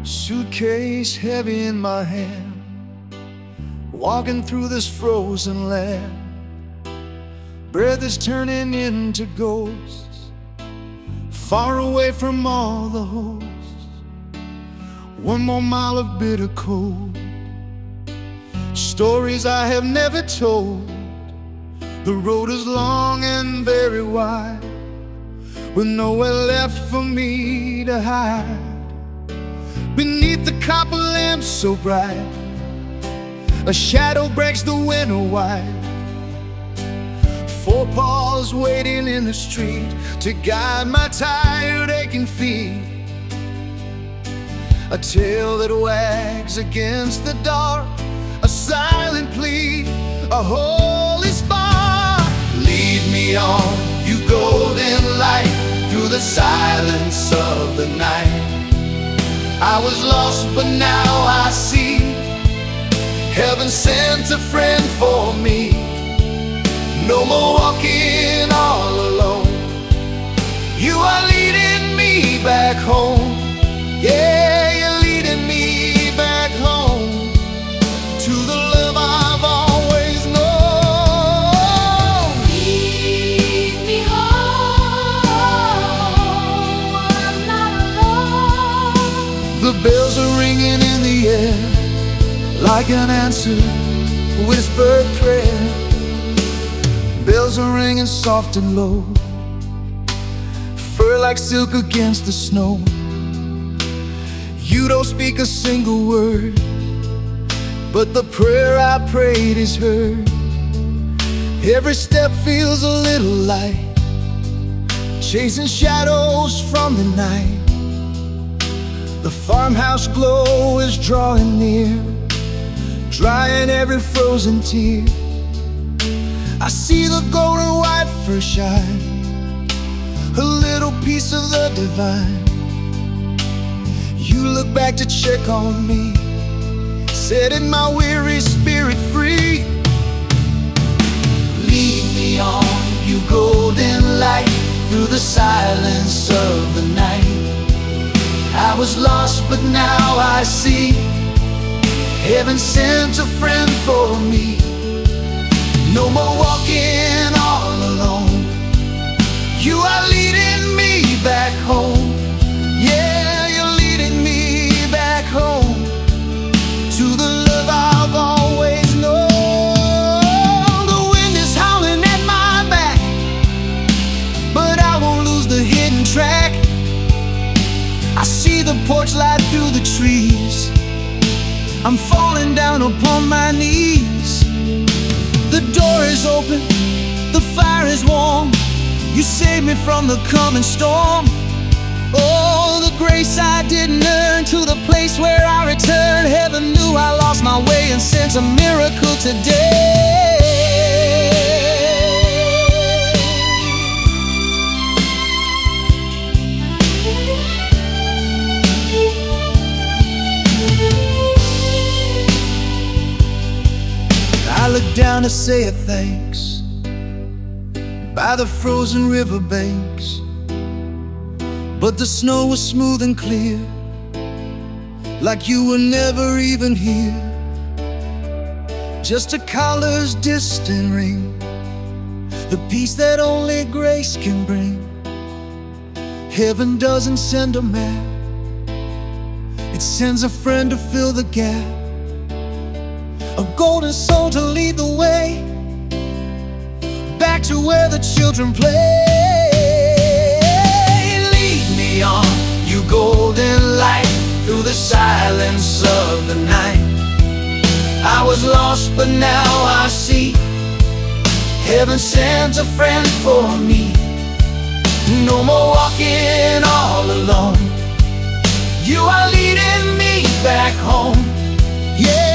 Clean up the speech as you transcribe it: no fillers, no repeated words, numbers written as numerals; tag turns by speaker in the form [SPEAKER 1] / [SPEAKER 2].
[SPEAKER 1] Suitcase heavy in my hand, walking through this frozen land. Breath is turning into ghosts, far away from all the hosts. One more mile of bitter cold, stories I have never told. The road is long and very wide, with nowhere left for me to hide. Beneath the copper lamp so bright, a shadow breaks the winter white. Four paws waiting in the street to guide my tired, aching feet. A tail that wags against the dark, a silent plea, a holy spark. Lead me on, you golden light, through the silence of the night. I was lost, but now I see, heaven sent a friend for me. No more walking all alone, you are leading me back home. Yeah, you're leading me back home, to the love I've always known.
[SPEAKER 2] Lead me home, I'm not alone.
[SPEAKER 1] The bells are ringing in the air, like an answered whispered prayer. Bells are ringing soft and low, fur like silk against the snow. You don't speak a single word, but the prayer I prayed is heard. Every step feels a little light, chasing shadows from the night. The farmhouse glow is drawing near, drying every frozen tear. I see the golden white fur shine, a little piece of the divine. You look back to check on me, setting my weary spirit free. Lead me on, you golden light, through the silence of the night. I was lost, but now I see, heaven sent a friend for me. No more walking all alone, you are leading me back home. Yeah, you're leading me back home, to the love I've always known. The wind is howling at my back, but I won't lose the hidden track. I see the porch light through the trees, I'm falling down upon my knees. The door is open, the fire is warm, you saved me from the coming storm. Oh, the grace I didn't earn, to the place where I return. Heaven knew I lost my way and sent a miracle today. I look down to say a thanks by the frozen riverbanks, but the snow was smooth and clear, like you were never even here. Just a caller's distant ring, the peace that only grace can bring. Heaven doesn't send a map, it sends a friend to fill the gap. A golden soul to lead the way, back to where the children play. Lead me on, you golden light, through the silence of the night. I was lost, but now I see, heaven sent a friend for me. No more walking all alone, you are leading me back home. Yeah.